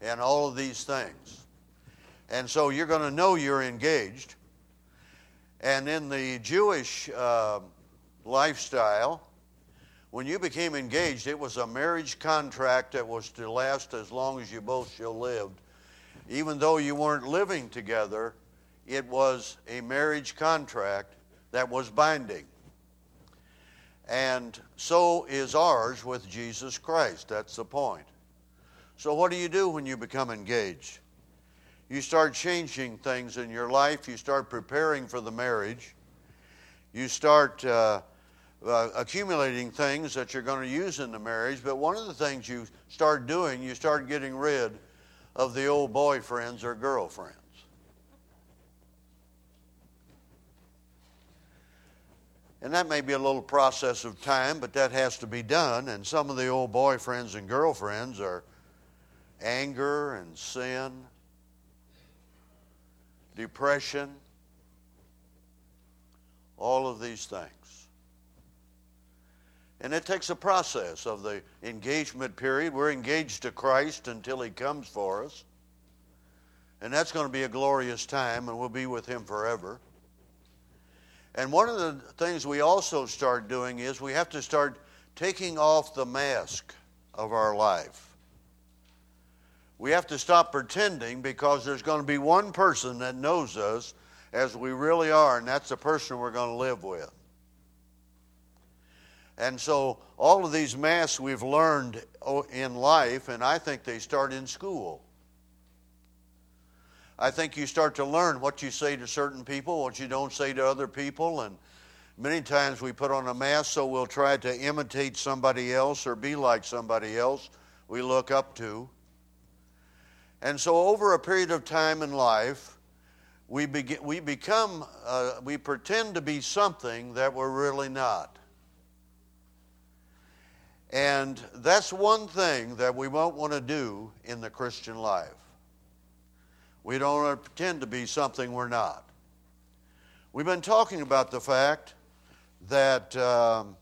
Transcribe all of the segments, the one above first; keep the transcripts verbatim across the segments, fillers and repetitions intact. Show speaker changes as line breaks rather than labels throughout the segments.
and all of these things. And so you're going to know you're engaged. And in the Jewish uh, lifestyle, when you became engaged, it was a marriage contract that was to last as long as you both shall live. Even though you weren't living together, it was a marriage contract that was binding. And so is ours with Jesus Christ. That's the point. So what do you do when you become engaged? You start changing things in your life. You start preparing for the marriage. You start uh, uh, accumulating things that you're going to use in the marriage. But one of the things you start doing, you start getting rid of the old boyfriends or girlfriends. And that may be a little process of time, but that has to be done. And some of the old boyfriends and girlfriends are anger and sin, depression, all of these things. And it takes a process of the engagement period. We're engaged to Christ until He comes for us. And that's going to be a glorious time, and we'll be with Him forever. And one of the things we also start doing is we have to start taking off the mask of our life. We have to stop pretending, because there's going to be one person that knows us as we really are, and that's the person we're going to live with. And so all of these masks we've learned in life, and I think they start in school. I think you start to learn what you say to certain people, what you don't say to other people, and many times we put on a mask so we'll try to imitate somebody else or be like somebody else we look up to. And so over a period of time in life, we begin, we become, uh, we pretend to be something that we're really not. And that's one thing that we won't want to do in the Christian life. We don't want to pretend to be something we're not. We've been talking about the fact that um,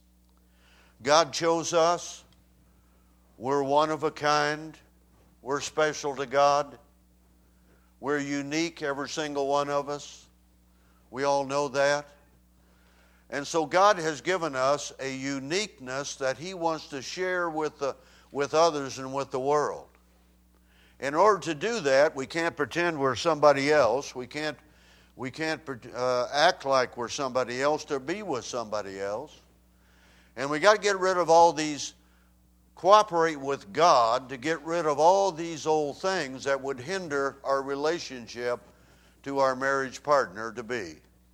God chose us. We're one of a kind. We're special to God. We're unique, every single one of us. We all know that. And so God has given us a uniqueness that He wants to share with the, with others and with the world. In order to do that, we can't pretend we're somebody else. We can't, we can't uh, act like we're somebody else to be with somebody else. And we got to get rid of all these, cooperate with God to get rid of all these old things that would hinder our relationship to our marriage partner to be.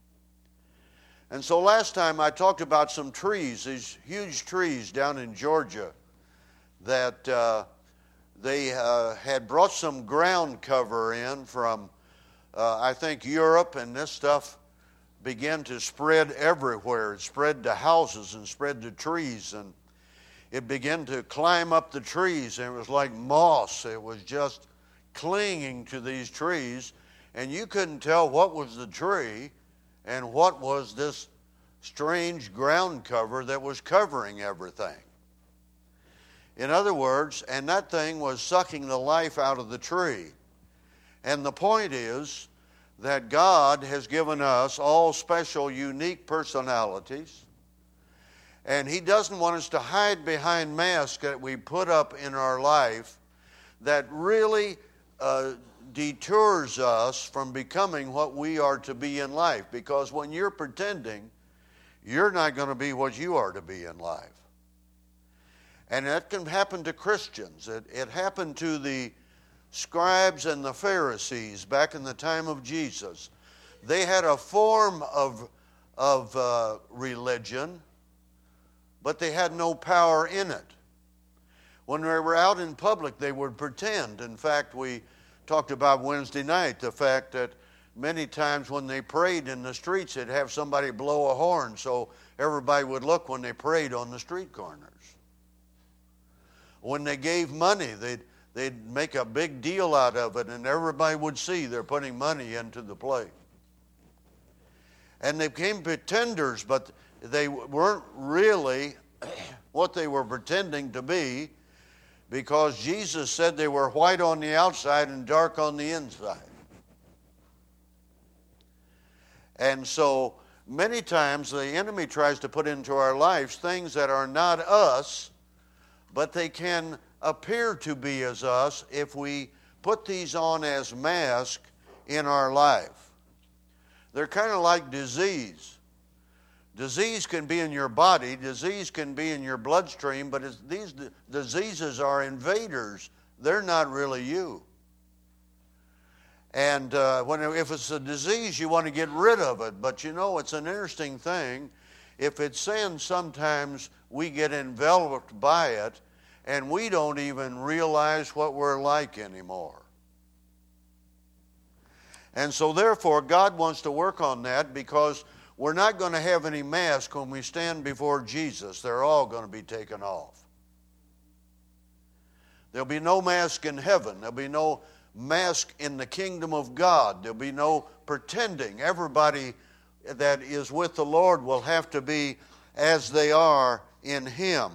And so last time I talked about some trees, these huge trees down in Georgia that uh, they uh, had brought some ground cover in from, uh, I think, Europe, and this stuff began to spread everywhere. It spread to houses and spread to trees, and it began to climb up the trees, and it was like moss. It was just clinging to these trees, and you couldn't tell what was the tree and what was this strange ground cover that was covering everything. In other words, and that thing was sucking the life out of the tree. And the point is that God has given us all special, unique personalities, and He doesn't want us to hide behind masks that we put up in our life that really uh, deters us from becoming what we are to be in life. Because when you're pretending, you're not going to be what you are to be in life. And that can happen to Christians. It, it happened to the scribes and the Pharisees back in the time of Jesus. They had a form of, of uh, religion, but they had no power in it. When they were out in public, they would pretend. In fact, we talked about Wednesday night the fact that many times when they prayed in the streets, they'd have somebody blow a horn so everybody would look when they prayed on the street corners. When they gave money, they'd, they'd make a big deal out of it, and everybody would see they're putting money into the plate. And they became pretenders, but they weren't really what they were pretending to be, because Jesus said they were white on the outside and dark on the inside. And so many times the enemy tries to put into our lives things that are not us, but they can appear to be as us if we put these on as masks in our life. They're kind of like disease. Disease can be in your body, disease can be in your bloodstream, but it's, these d- diseases are invaders. They're not really you. And uh, when if it's a disease, you want to get rid of it. But you know, it's an interesting thing. If it's sin, sometimes we get enveloped by it, and we don't even realize what we're like anymore. And so therefore, God wants to work on that, because we're not going to have any mask when we stand before Jesus. They're all going to be taken off. There'll be no mask in heaven. There'll be no mask in the kingdom of God. There'll be no pretending. Everybody that is with the Lord will have to be as they are in Him.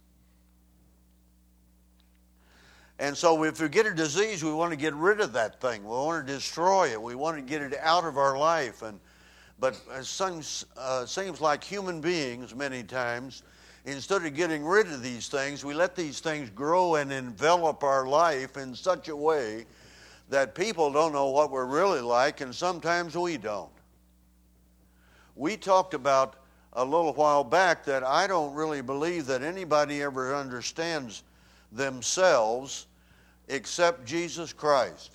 And so if we get a disease, we want to get rid of that thing. We want to destroy it. We want to get it out of our life. And But it seems, uh, seems like human beings many times, instead of getting rid of these things, we let these things grow and envelop our life in such a way that people don't know what we're really like, and sometimes we don't. We talked about a little while back that I don't really believe that anybody ever understands themselves except Jesus Christ.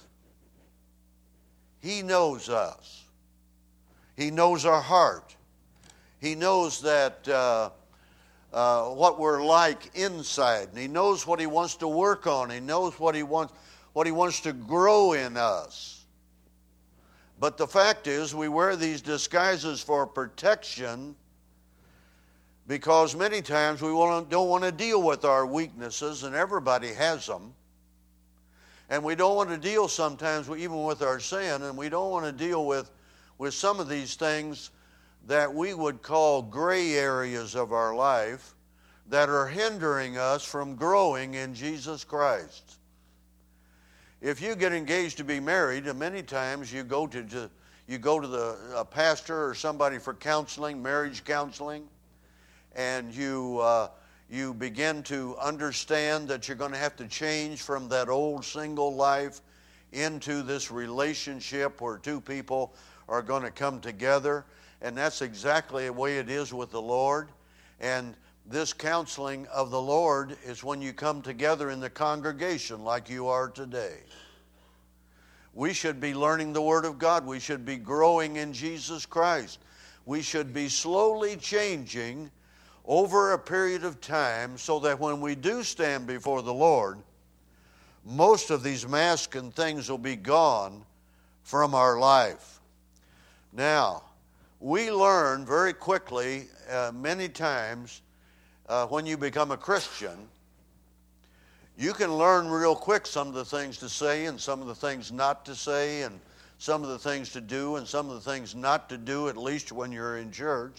He knows us. He knows our heart. He knows that uh, uh, what we're like inside. And He knows what He wants to work on. He knows what He wants, what He wants to grow in us. But the fact is, we wear these disguises for protection, because many times we don't want to deal with our weaknesses, and everybody has them. And we don't want to deal sometimes even with our sin, and we don't want to deal with, with some of these things that we would call gray areas of our life that are hindering us from growing in Jesus Christ. If you get engaged to be married, many times you go to you go to the a pastor or somebody for counseling, marriage counseling, and you uh, you begin to understand that you're going to have to change from that old single life into this relationship where two people are going to come together. And that's exactly the way it is with the Lord. And this counseling of the Lord is when you come together in the congregation like you are today. We should be learning the Word of God. We should be growing in Jesus Christ. We should be slowly changing over a period of time so that when we do stand before the Lord, most of these masks and things will be gone from our life. Now, we learn very quickly, uh, many times, uh, when you become a Christian, you can learn real quick some of the things to say and some of the things not to say and some of the things to do and some of the things not to do, at least when you're in church.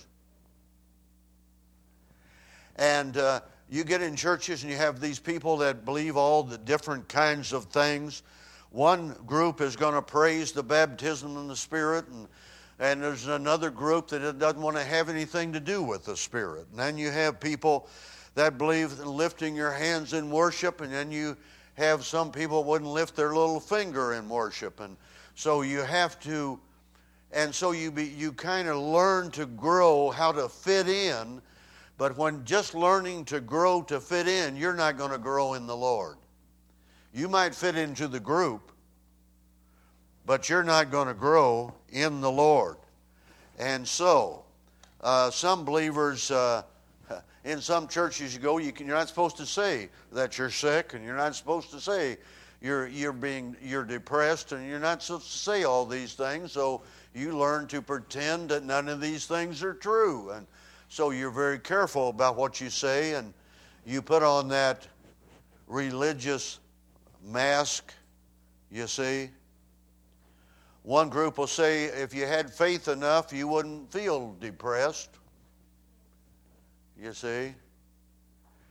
And uh, you get in churches and you have these people that believe all the different kinds of things. One group is going to praise the baptism in the Spirit, and And there's another group that doesn't want to have anything to do with the Spirit. And then you have people that believe in lifting your hands in worship, and then you have some people wouldn't lift their little finger in worship. And so you have to, and so you be, you kind of learn to grow how to fit in. But when just learning to grow to fit in, you're not going to grow in the Lord. You might fit into the group, but you're not going to grow in the Lord. And so, uh, some believers, uh, in some churches you go, you can, you're not supposed to say that you're sick, and you're not supposed to say you're you're being you're depressed, and you're not supposed to say all these things. So you learn to pretend that none of these things are true, and so you're very careful about what you say, and you put on that religious mask. You see. One group will say if you had faith enough, you wouldn't feel depressed. You see?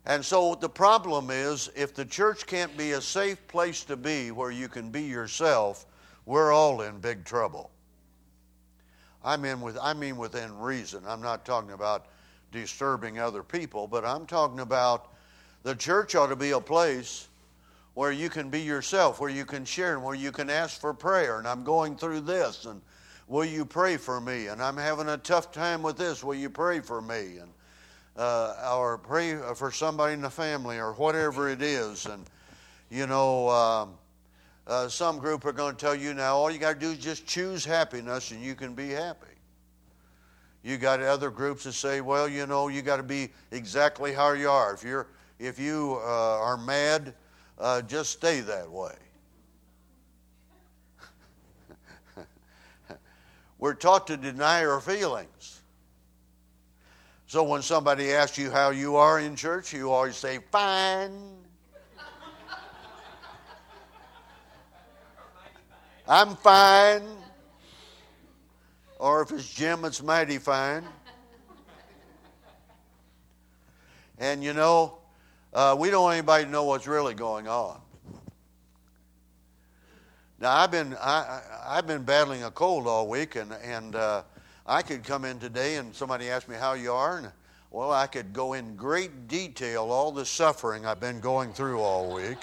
And so the problem is, if the church can't be a safe place to be where you can be yourself, we're all in big trouble. I mean, with, I mean within reason. I'm not talking about disturbing other people, but I'm talking about the church ought to be a place where you can be yourself, where you can share, and where you can ask for prayer. And I'm going through this, and will you pray for me? And I'm having a tough time with this. Will you pray for me? And uh, or pray for somebody in the family, or whatever it is. And you know, um, uh, some group are going to tell you now, all you got to do is just choose happiness, and you can be happy. You got other groups that say, well, you know, you got to be exactly how you are. If you're, if you uh, are mad, uh, just stay that way. We're taught to deny our feelings. So when somebody asks you how you are in church, you always say, fine. I'm fine. Or if it's Jim, it's mighty fine. And you know, uh, we don't want anybody to know what's really going on. Now, I've been I, I've been battling a cold all week, and and uh, I could come in today and somebody asked me how you are, and well, I could go in great detail all the suffering I've been going through all week.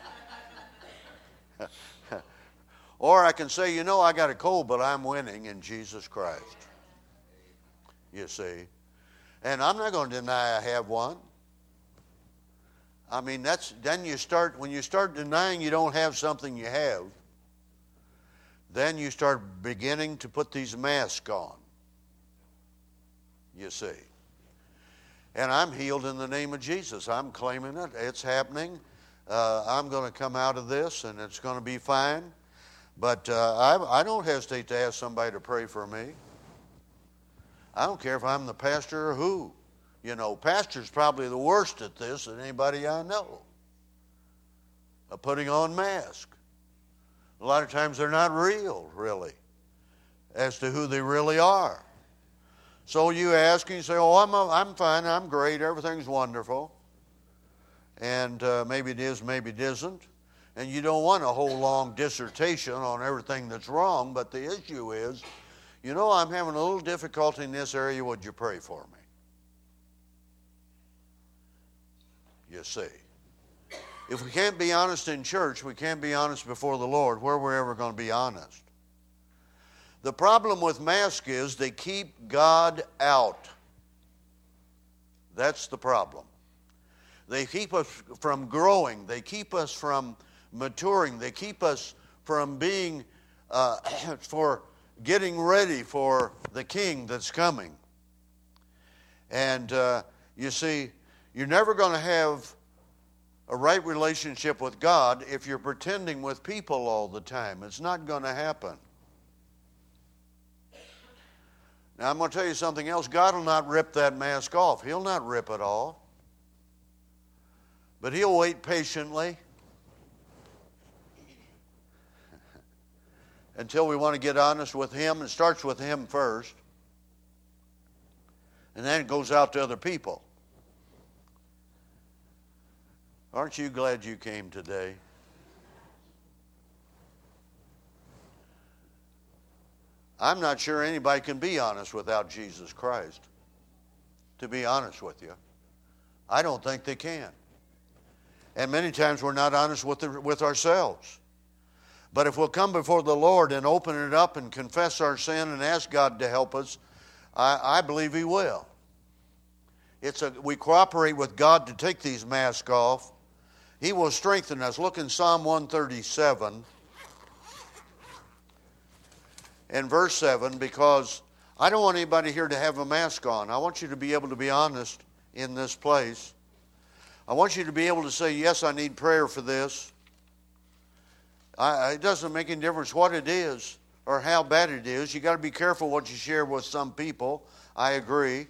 Or I can say, you know, I got a cold, but I'm winning in Jesus Christ. You see. And I'm not going to deny I have one. I mean, that's then you start, when you start denying you don't have something you have, then you start beginning to put these masks on. You see. And I'm healed in the name of Jesus. I'm claiming it. It's happening. Uh, I'm going to come out of this, and it's going to be fine. But uh, I, I don't hesitate to ask somebody to pray for me. I don't care if I'm the pastor or who. You know, pastor's probably the worst at this than anybody I know. Of putting on masks. A lot of times they're not real, really, as to who they really are. So you ask and you say, oh, I'm, a, I'm fine, I'm great, everything's wonderful. And uh, maybe it is, maybe it isn't. And you don't want a whole long dissertation on everything that's wrong, but the issue is, you know, I'm having a little difficulty in this area, would you pray for me? You see. If we can't be honest in church, we can't be honest before the Lord. Where we're ever going to be honest? The problem with masks is they keep God out. That's the problem. They keep us from growing. They keep us from maturing. They keep us from being, uh, for getting ready for the King that's coming. And uh, you see, you're never going to have a right relationship with God if you're pretending with people all the time. It's not going to happen. Now, I'm going to tell you something else. God will not rip that mask off. He'll not rip it off. But He'll wait patiently until we want to get honest with Him. It starts with Him first. And then it goes out to other people. Aren't you glad you came today? I'm not sure anybody can be honest without Jesus Christ. To be honest with you. I don't think they can. And many times we're not honest with, the, with ourselves. But if we'll come before the Lord and open it up and confess our sin and ask God to help us, I, I believe He will. It's a, we cooperate with God to take these masks off. He will strengthen us. Look in Psalm one thirty-seven and verse seven, because I don't want anybody here to have a mask on. I want you to be able to be honest in this place. I want you to be able to say, yes, I need prayer for this. I, it doesn't make any difference what it is or how bad it is. You've got to be careful what you share with some people. I agree.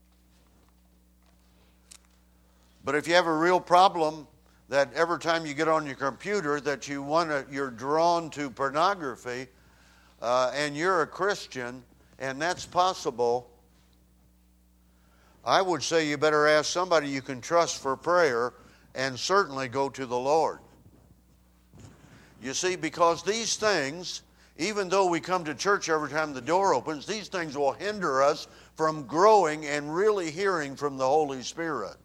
But if you have a real problem that every time you get on your computer that you want to, you're drawn to pornography, uh, and you're a Christian, and that's possible, I would say you better ask somebody you can trust for prayer, and certainly go to the Lord. You see, because these things, even though we come to church every time the door opens, these things will hinder us from growing and really hearing from the Holy Spirit.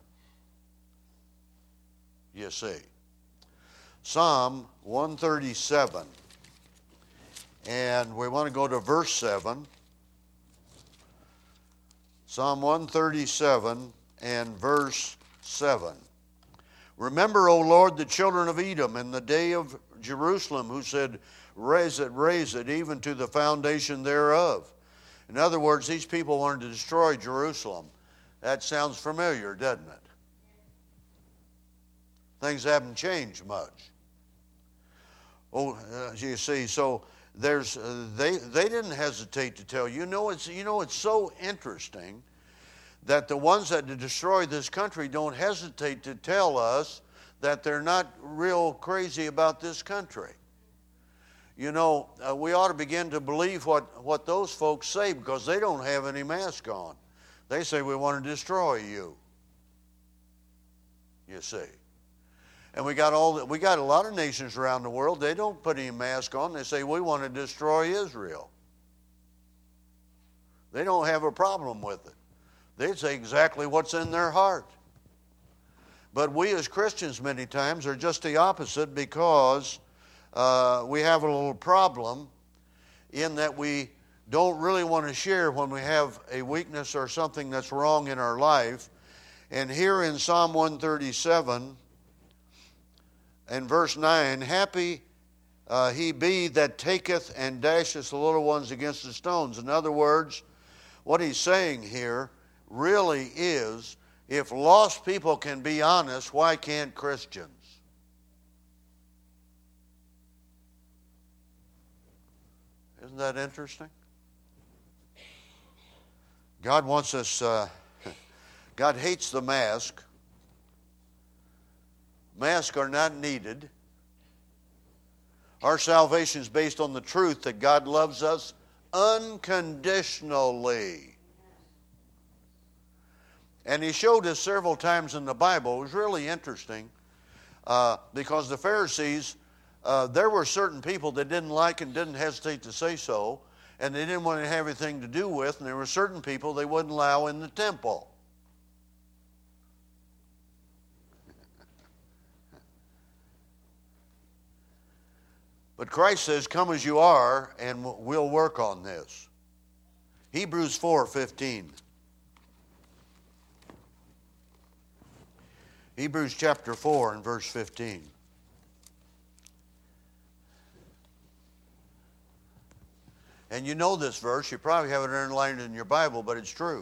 You see. Psalm one thirty-seven. And we want to go to verse seven. Psalm one thirty-seven and verse seven. Remember, O Lord, the children of Edom in the day of Jerusalem, who said, raise it, raise it, even to the foundation thereof. In other words, these people wanted to destroy Jerusalem. That sounds familiar, doesn't it? Things haven't changed much. Oh, uh, you see, so there's uh, they they didn't hesitate to tell you. You know, it's you know it's so interesting that the ones that destroy this country don't hesitate to tell us that they're not real crazy about this country. You know, uh, we ought to begin to believe what, what those folks say, because they don't have any mask on. They say, we want to destroy you. You see. And we got all the, we got a lot of nations around the world, they don't put any mask on. They say, we want to destroy Israel. They don't have a problem with it. They say exactly what's in their heart. But we as Christians many times are just the opposite, because uh, we have a little problem in that we don't really want to share when we have a weakness or something that's wrong in our life. And here in Psalm one thirty-seven and verse nine, happy uh, he be that taketh and dasheth the little ones against the stones. In other words, what he's saying here really is, if lost people can be honest, why can't Christians? Isn't that interesting? God wants us, uh, God hates the mask. Masks are not needed. Our salvation is based on the truth that God loves us unconditionally. And he showed us several times in the Bible. It was really interesting uh, because the Pharisees, uh, there were certain people that didn't like and didn't hesitate to say so, and they didn't want to have anything to do with, and there were certain people they wouldn't allow in the temple. But Christ says, come as you are, and we'll work on this. Hebrews four fifteen. Hebrews chapter four and verse fifteen. And you know this verse. You probably have it underlined in your Bible, but it's true.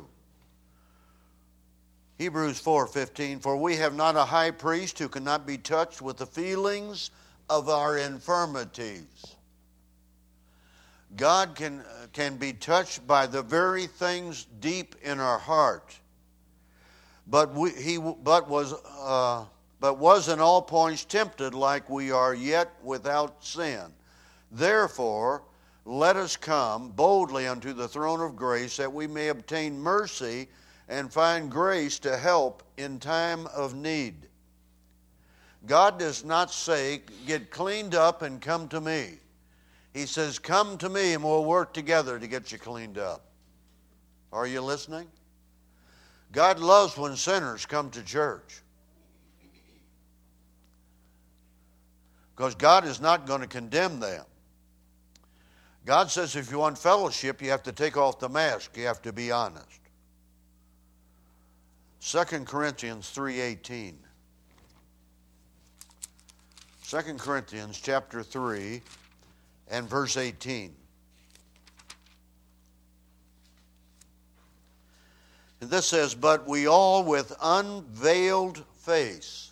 Hebrews four fifteen. For we have not a high priest who cannot be touched with the feelings of our infirmities. God can, can be touched by the very things deep in our heart. But we, he but was uh, but was in all points tempted like we are, yet without sin. Therefore, let us come boldly unto the throne of grace, that we may obtain mercy and find grace to help in time of need. God does not say, get cleaned up and come to me. He says, come to me and we'll work together to get you cleaned up. Are you listening? God loves when sinners come to church, because God is not going to condemn them. God says if you want fellowship, you have to take off the mask. You have to be honest. Second Corinthians three eighteen. Second Corinthians chapter three and verse eighteen. And this says, but we all with unveiled face.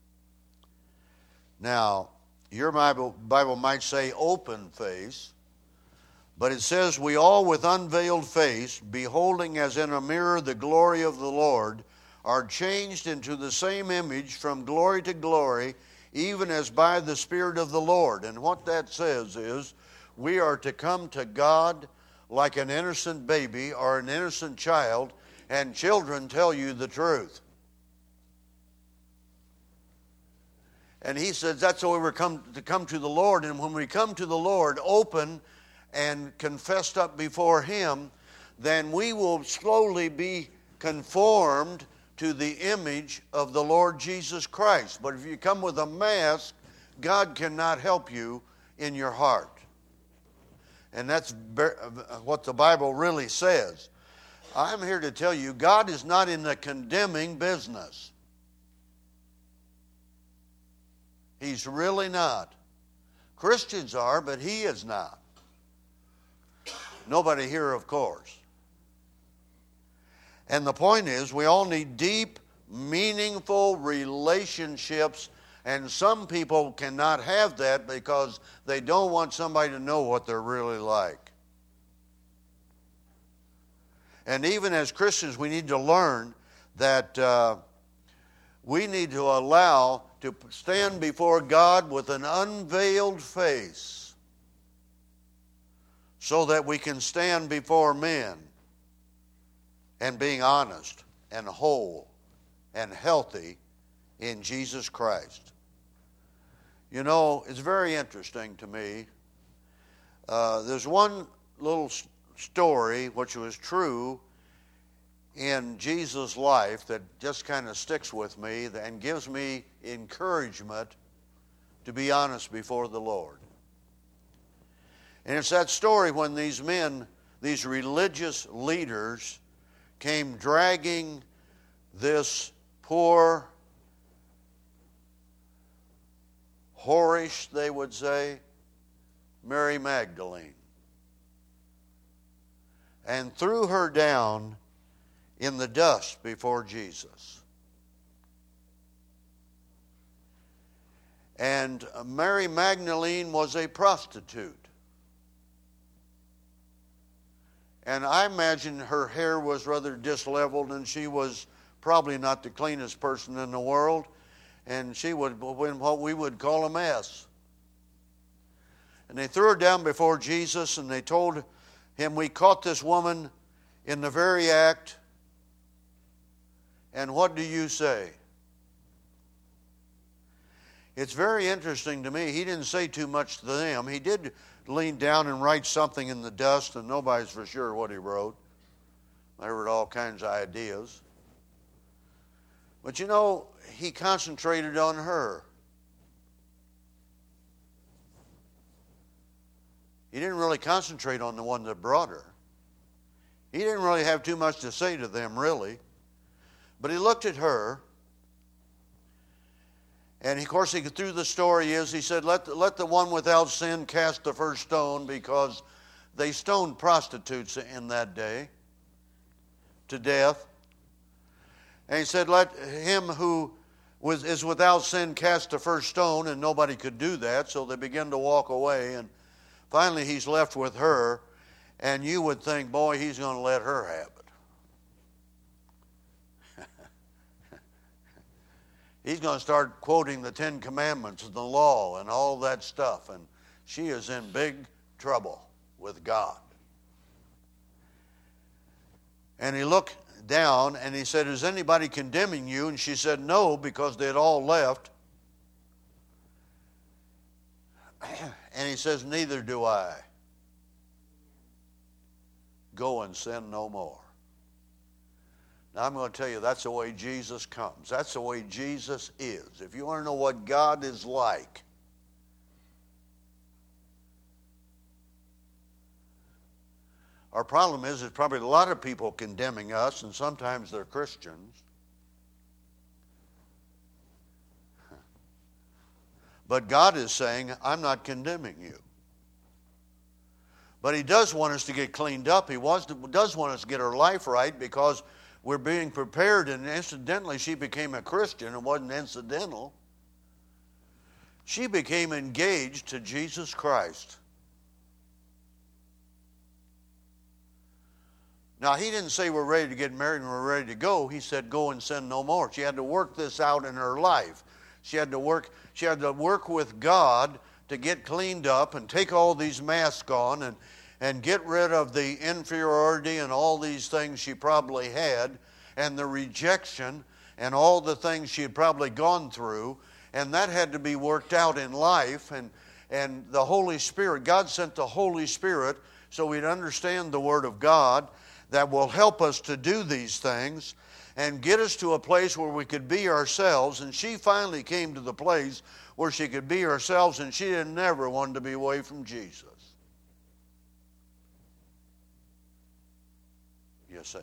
Now, your Bible, Bible might say open face, but it says, we all with unveiled face, beholding as in a mirror the glory of the Lord, are changed into the same image from glory to glory, even as by the Spirit of the Lord. And what that says is, we are to come to God like an innocent baby or an innocent child, And children tell you the truth. And he says that's the way we're come to come to the Lord. And when we come to the Lord open and confessed up before him, then we will slowly be conformed to the image of the Lord Jesus Christ. But if you come with a mask, God cannot help you in your heart. And that's what the Bible really says. I'm here to tell you, God is not in the condemning business. He's really not. Christians are, but he is not. Nobody here, of course. And the point is, we all need deep, meaningful relationships, and some people cannot have that because they don't want somebody to know what they're really like. And even as Christians, we need to learn that uh, we need to allow to stand before God with an unveiled face so that we can stand before men and being honest and whole and healthy in Jesus Christ. You know, it's very interesting to me. Uh, there's one little story which was true in Jesus' life that just kind of sticks with me and gives me encouragement to be honest before the Lord. And it's that story when these men, these religious leaders, came dragging this poor, whorish, they would say, Mary Magdalene, and threw her down in the dust before Jesus. And Mary Magdalene was a prostitute. And I imagine her hair was rather disheveled, and she was probably not the cleanest person in the world. And she would in what we would call a mess. And they threw her down before Jesus, and they told him, "We caught this woman in the very act. And what do you say?" It's very interesting to me. He didn't say too much to them. He did lean down and write something in the dust, and nobody's for sure what he wrote. There were all kinds of ideas. But you know, he concentrated on her. He didn't really concentrate on the one that brought her. He didn't really have too much to say to them, really. But he looked at her, and of course, he through the story is, he said, let the, let the one without sin cast the first stone, because they stoned prostitutes in that day to death. And he said, let him who was, is without sin cast the first stone, and nobody could do that, so they began to walk away, and finally he's left with her, and you would think, boy, he's going to let her have it. He's going to start quoting the Ten Commandments and the law and all that stuff, and she is in big trouble with God. And he looked down and he said, "Is anybody condemning you?" And she said, "No," because they had all left. And he says, "Neither do I. Go and sin no more." Now, I'm going to tell you, that's the way Jesus comes. That's the way Jesus is. If you want to know what God is like, our problem is there's probably a lot of people condemning us, and sometimes they're Christians. But God is saying, I'm not condemning you. But he does want us to get cleaned up. He wants to, does want us to get our life right, because we're being prepared, and incidentally, she became a Christian. It wasn't incidental. She became engaged to Jesus Christ. Now, he didn't say we're ready to get married and we're ready to go. He said, go and sin no more. She had to work this out in her life. She had to work, she had to work with God to get cleaned up and take all these masks on and, and get rid of the inferiority and all these things she probably had, and the rejection and all the things she had probably gone through, and that had to be worked out in life. And, and the Holy Spirit, God sent the Holy Spirit so we'd understand the Word of God that will help us to do these things and get us to a place where we could be ourselves. And she finally came to the place where she could be herself, and she didn't never want to be away from Jesus. You see.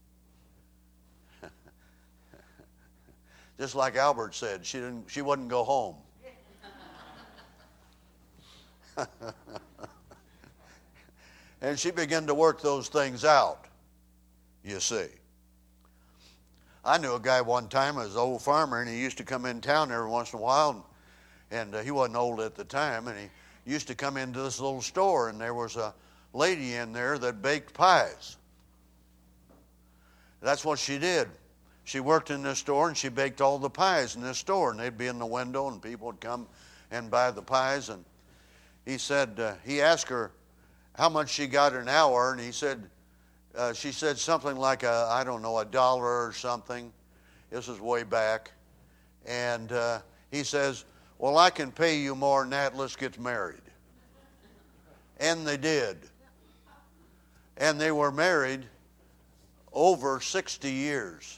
Just like Albert said, she didn't she wouldn't go home. And she began to work those things out, you see. I knew a guy one time, as an old farmer, and he used to come in town every once in a while, and, and uh, he wasn't old at the time, and he used to come into this little store, and there was a lady in there that baked pies. That's what she did. She worked in this store, and she baked all the pies in this store, and they'd be in the window, and people would come and buy the pies. And he said, uh, he asked her how much she got an hour, and he said, uh, she said something like, a, I don't know, a dollar or something. This is way back. And uh, he says, well, I can pay you more than that. Let's get married. And they did. And they were married over sixty years.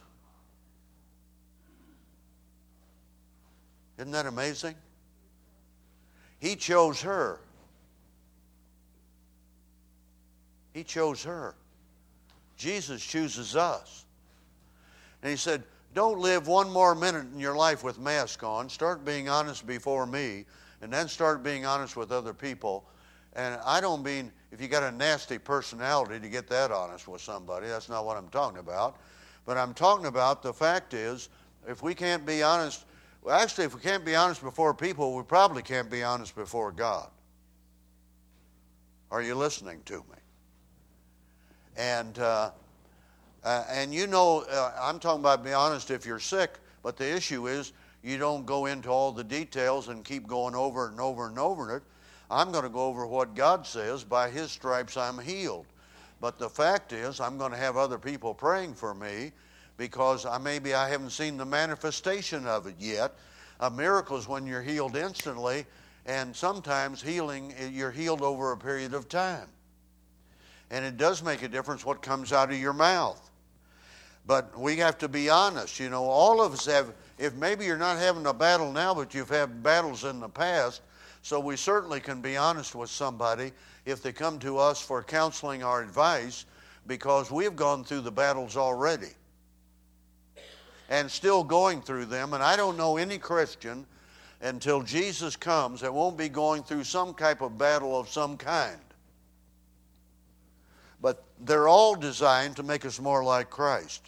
Isn't that amazing? He chose her. He chose her. Jesus chooses us. And he said, don't live one more minute in your life with mask on. Start being honest before me, and then start being honest with other people. And I don't mean if you got a nasty personality to get that honest with somebody. That's not what I'm talking about. But I'm talking about the fact is, if we can't be honest, well, actually, if we can't be honest before people, we probably can't be honest before God. Are you listening to me? And uh, uh, and you know, uh, I'm talking about being honest if you're sick, but the issue is you don't go into all the details and keep going over and over and over it. I'm going to go over what God says, by His stripes I'm healed. But the fact is, I'm going to have other people praying for me, because I, maybe I haven't seen the manifestation of it yet. A miracle is when you're healed instantly, and sometimes healing, you're healed over a period of time. And it does make a difference what comes out of your mouth. But we have to be honest. You know, all of us have, if maybe you're not having a battle now, but you've had battles in the past, so we certainly can be honest with somebody if they come to us for counseling or advice, because we've gone through the battles already and still going through them. And I don't know any Christian until Jesus comes that won't be going through some type of battle of some kind. But they're all designed to make us more like Christ.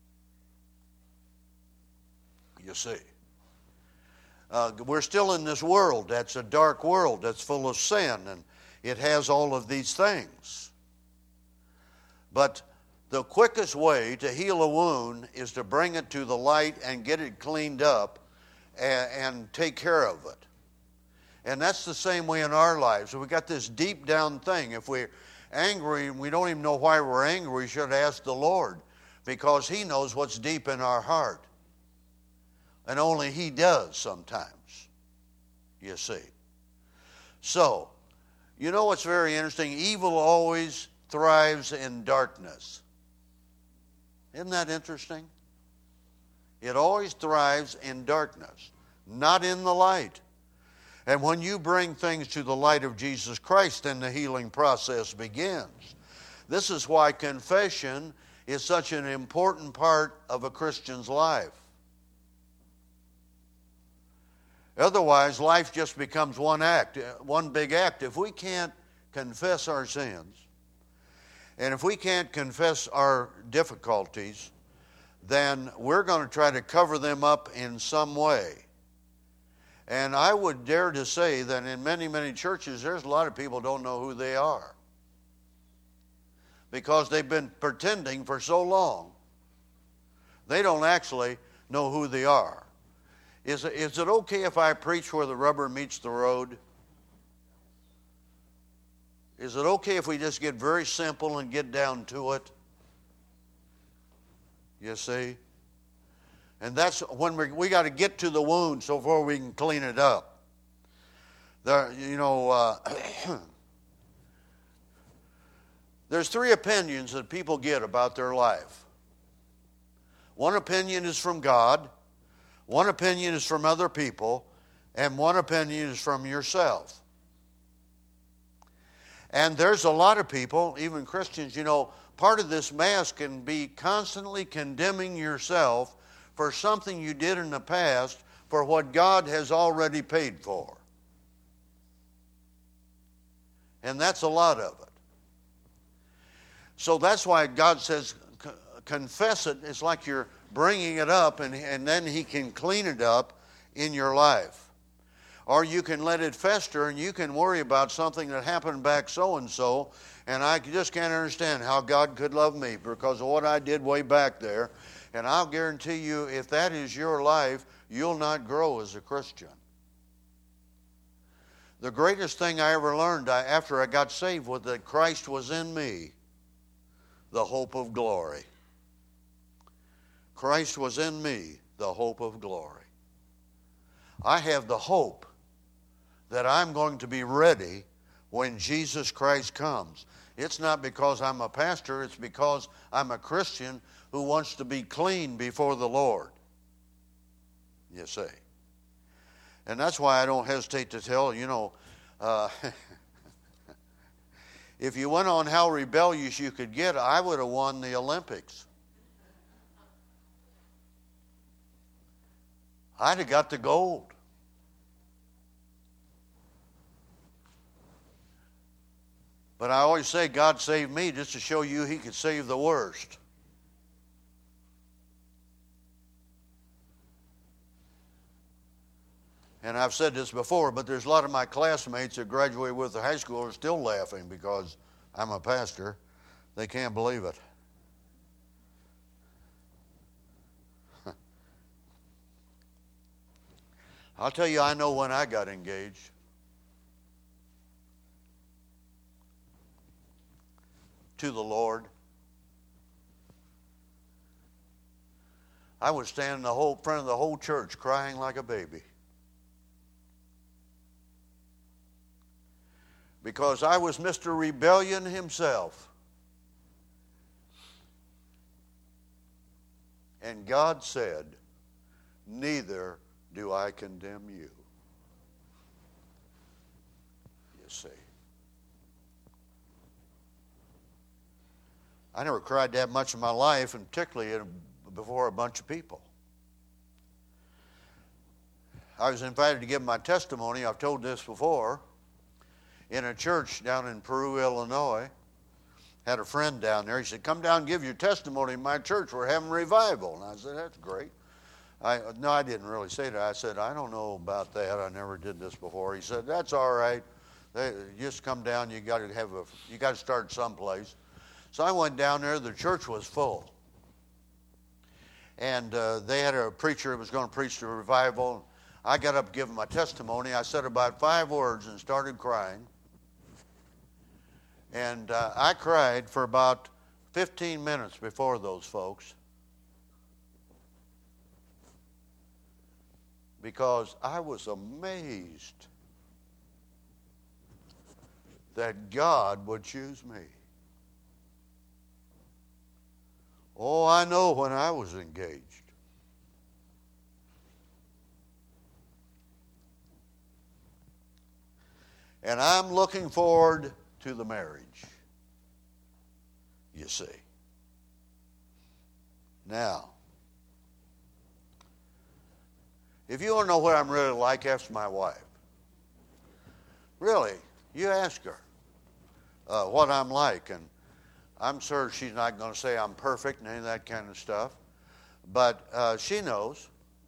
You see. Uh, we're still in this world that's a dark world that's full of sin, and it has all of these things. But the quickest way to heal a wound is to bring it to the light and get it cleaned up and, and take care of it. And that's the same way in our lives. We've got this deep down thing. If we're angry and we don't even know why we're angry, we should ask the Lord, because He knows what's deep in our heart. And only He does sometimes, you see. So, you know what's very interesting? Evil always thrives in darkness. Isn't that interesting? It always thrives in darkness, not in the light. And when you bring things to the light of Jesus Christ, then the healing process begins. This is why confession is such an important part of a Christian's life. Otherwise, life just becomes one act, one big act. If we can't confess our sins, and if we can't confess our difficulties, then we're going to try to cover them up in some way. And I would dare to say that in many, many churches, there's a lot of people who don't know who they are, because they've been pretending for so long. They don't actually know who they are. Is it, is it okay if I preach where the rubber meets the road? Is it okay if we just get very simple and get down to it? You see? And that's when we we got to get to the wound so before we can clean it up. There, you know, uh, there's three opinions that people get about their life. One opinion is from God, one opinion is from other people, and one opinion is from yourself. And there's a lot of people, even Christians, you know, part of this mask can be constantly condemning yourself for something you did in the past for what God has already paid for. And that's a lot of it. So that's why God says, confess it. It's like you're bringing it up, and, and then He can clean it up in your life. Or you can let it fester, and you can worry about something that happened back so-and-so, and I just can't understand how God could love me because of what I did way back there. And I'll guarantee you, if that is your life, you'll not grow as a Christian. The greatest thing I ever learned after I got saved was that Christ was in me, the hope of glory. Christ was in me, the hope of glory. I have the hope that I'm going to be ready when Jesus Christ comes. It's not because I'm a pastor, it's because I'm a Christian who wants to be clean before the Lord. You see. And that's why I don't hesitate to tell, you know, uh, if you went on how rebellious you could get, I would have won the Olympics. I'd have got the gold. But I always say God saved me just to show you He could save the worst. And I've said this before, but there's a lot of my classmates that graduated with the high school are still laughing because I'm a pastor. They can't believe it. I'll tell you, I know when I got engaged. To the Lord. I was standing in the whole front of the whole church crying like a baby. Because I was Mister Rebellion himself. And God said, neither do I condemn you. You see. I never cried that much in my life, and particularly before a bunch of people. I was invited to give my testimony, I've told this before, in a church down in Peru, Illinois. Had a friend down there. He said, come down and give your testimony in my church. We're having revival. And I said, that's great. I, no, I didn't really say that. I said, I don't know about that. I never did this before. He said, that's all right. They, just come down. You got to have a. You got to start someplace. So I went down there. The church was full. And uh, they had a preacher who was going to preach the revival. I got up giving my testimony. I said about five words and started crying. And uh, I cried for about fifteen minutes before those folks. Because I was amazed that God would choose me. Oh, I know when I was engaged. And I'm looking forward to the marriage, you see. Now, if you want to know what I'm really like, ask my wife. Really, you ask her uh, what I'm like, and I'm sure she's not going to say I'm perfect and any of that kind of stuff, but uh, she knows,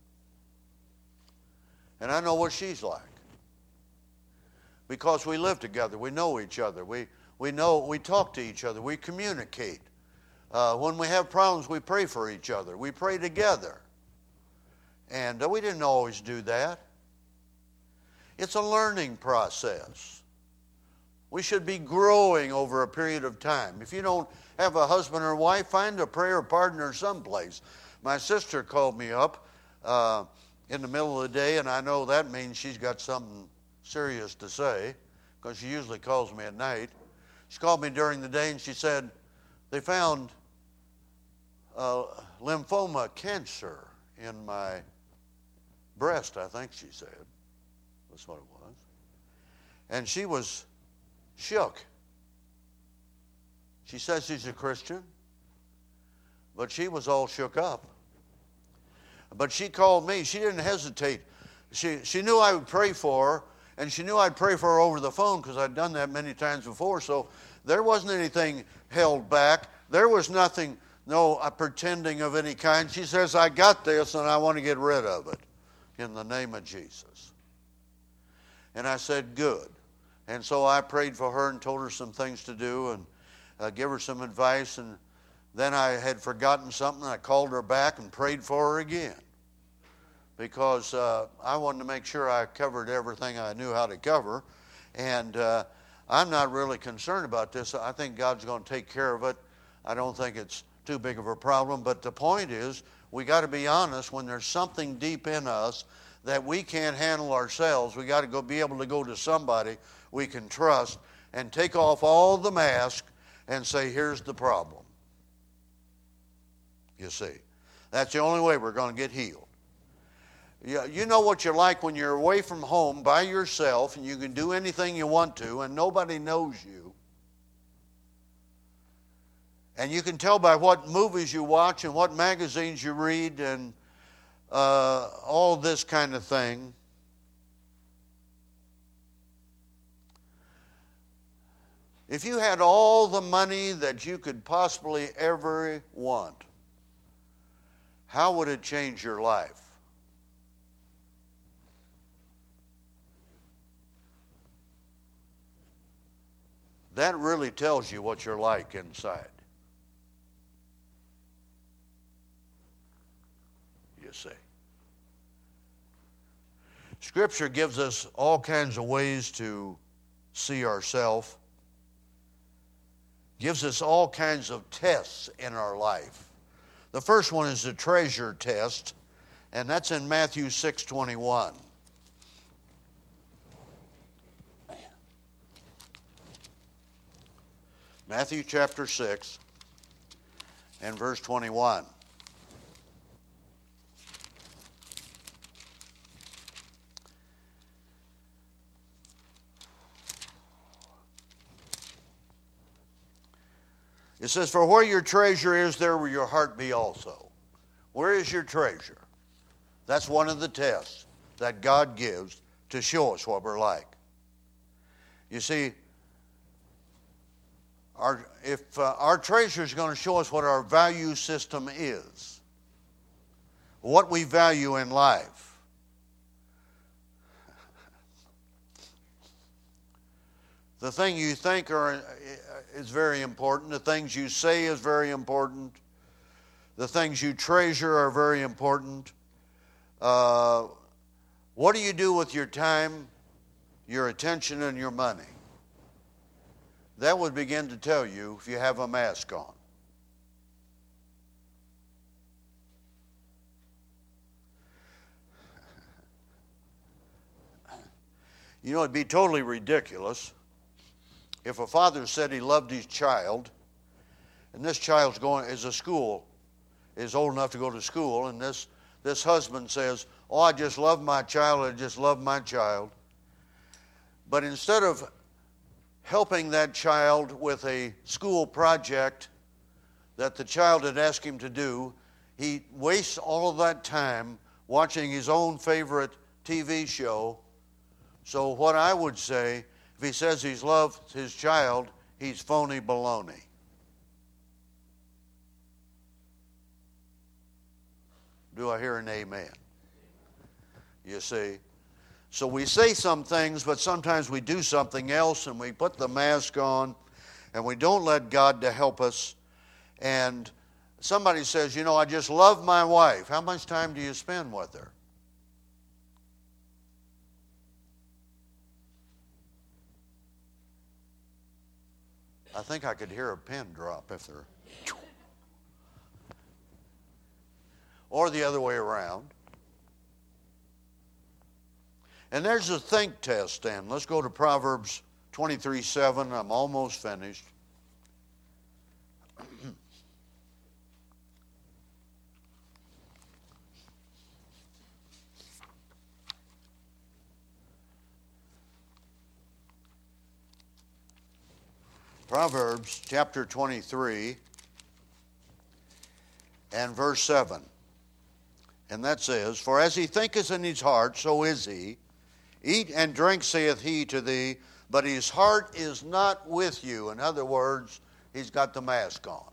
and I know what she's like. Because we live together, we know each other, we, we know, we talk to each other, we communicate. Uh, when we have problems, we pray for each other, we pray together. And uh, we didn't always do that. It's a learning process. We should be growing over a period of time. If you don't have a husband or wife, find a prayer partner someplace. My sister called me up uh, in the middle of the day, and I know that means she's got something serious to say, because she usually calls me at night. She called me during the day, and she said, they found uh, lymphoma cancer in my breast, I think she said. That's what it was. And she was shook. She says she's a Christian, but she was all shook up. But she called me. She didn't hesitate. She, she knew I would pray for her, and she knew I'd pray for her over the phone because I'd done that many times before. So there wasn't anything held back. There was nothing, no uh, pretending of any kind. She says, I got this, and I want to get rid of it in the name of Jesus. And I said, good. And so I prayed for her and told her some things to do and uh, give her some advice. And then I had forgotten something. I called her back and prayed for her again because uh, I wanted to make sure I covered everything I knew how to cover. And uh, I'm not really concerned about this. I think God's going to take care of it. I don't think it's too big of a problem. But the point is, we got to be honest. When there's something deep in us that we can't handle ourselves, we got to go be able to go to somebody we can trust and take off all the mask and say, here's the problem. You see, that's the only way we're going to get healed. You, you know what you're like when you're away from home by yourself and you can do anything you want to and nobody knows you. And you can tell by what movies you watch and what magazines you read and uh, all this kind of thing. If you had all the money that you could possibly ever want, how would it change your life? That really tells you what you're like inside. You see. Scripture gives us all kinds of ways to see ourselves. Gives us all kinds of tests in our life. The first one is the treasure test, and that's in Matthew six twenty-one. Matthew chapter six and verse twenty-one. It says, for where your treasure is, there will your heart be also. Where is your treasure? That's one of the tests that God gives to show us what we're like. You see, our, if uh, our treasure is going to show us what our value system is, what we value in life. The thing you think are, is very important. The things you say is very important. The things you treasure are very important. Uh, what do you do with your time, your attention, and your money? That would begin to tell you if you have a mask on. You know, it'd be totally ridiculous if a father said he loved his child, and this child's going is a school, is old enough to go to school, and this, this husband says, oh, I just love my child, I just love my child. But instead of helping that child with a school project that the child had asked him to do, he wastes all of that time watching his own favorite T V show. So what I would say, if he says he's loved his child, he's phony baloney. Do I hear an amen? You see? So we say some things, but sometimes we do something else, and we put the mask on, and we don't let God to help us. And somebody says, you know, I just love my wife. How much time do you spend with her? I think I could hear a pin drop if they're... Or the other way around. And there's a think test then. Let's go to Proverbs twenty-three seven. I'm almost finished. Proverbs chapter twenty-three and verse seven. And that says, For as he thinketh in his heart, so is he. Eat and drink, saith he to thee, but his heart is not with you. In other words, he's got the mask on.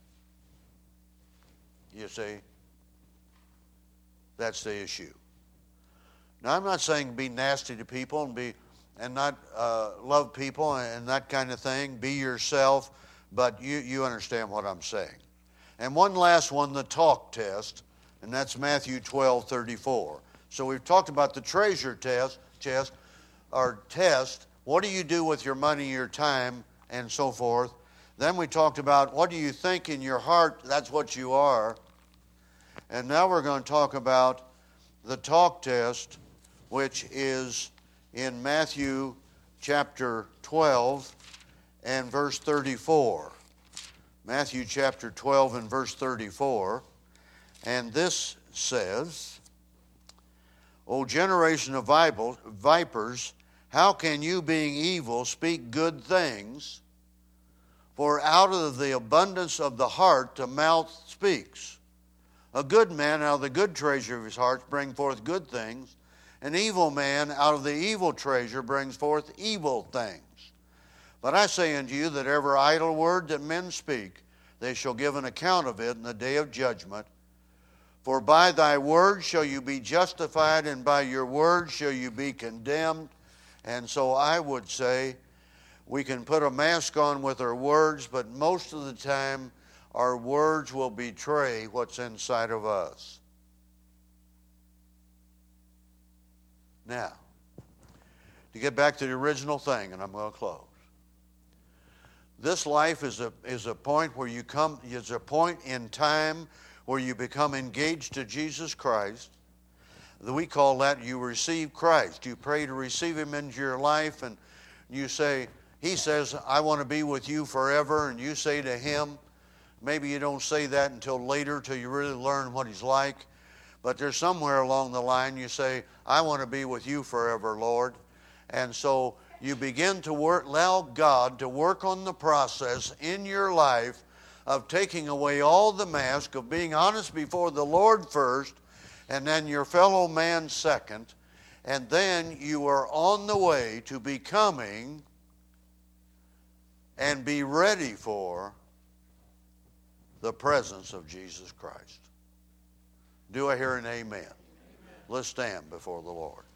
You see? That's the issue. Now, I'm not saying be nasty to people and be and not uh, love people and that kind of thing. Be yourself, but you, you understand what I'm saying. And one last one, the talk test, and that's Matthew twelve thirty-four. So we've talked about the treasure test, chest, or test. What do you do with your money, your time, and so forth? Then we talked about what do you think in your heart, that's what you are. And now we're going to talk about the talk test, which is in Matthew chapter twelve and verse thirty-four. Matthew chapter twelve and verse thirty-four. And this says, O generation of vipers, how can you, being evil, speak good things? For out of the abundance of the heart the mouth speaks. A good man out of the good treasure of his heart brings forth good things. An evil man out of the evil treasure brings forth evil things. But I say unto you that every idle word that men speak, they shall give an account of it in the day of judgment. For by thy word shall you be justified, and by your word shall you be condemned. And so I would say we can put a mask on with our words, but most of the time our words will betray what's inside of us. Now, to get back to the original thing, and I'm going to close. This life is a is a point where you come, is a point in time where you become engaged to Jesus Christ. We call that you receive Christ. You pray to receive him into your life, and you say, he says, I want to be with you forever, and you say to him, maybe you don't say that until later, till you really learn what he's like, but there's somewhere along the line you say, I want to be with you forever, Lord. And so you begin to work, allow God to work on the process in your life of taking away all the mask, of being honest before the Lord first, and then your fellow man second, and then you are on the way to becoming and be ready for the presence of Jesus Christ. Do I hear an amen? Amen. Let's stand before the Lord.